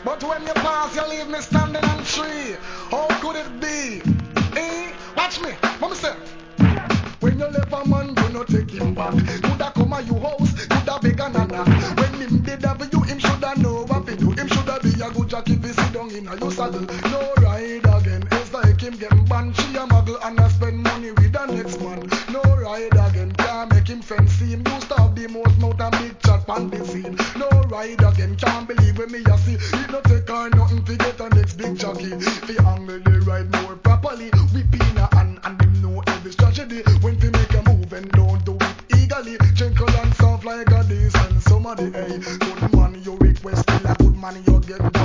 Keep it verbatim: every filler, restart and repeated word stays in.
But when you pass, you leave me standing on tree. How could it be? Eh? Watch me. Mama say. When you left a man, you no take him back. Coulda come a you house, coulda beg a nana. When him did have you, him shoulda know what to do. Him shoulda be a good jockey if he sit down in a your saddle. No ride again. It's like him get banned. She a muggle and a spend money with the next man. No ride again. Can't make him fancy him. Used to have the most mouth and big chat pan the scene. No ride again. Can't believe when me a see. It no take her nothing to get a next big jockey. Fi angle the ride more properly. We pina and and them know every tragedy. When to make a move and don't do it eagerly. Gentle and soft like a this and somebody, hey. Good man you request, still a good man you get.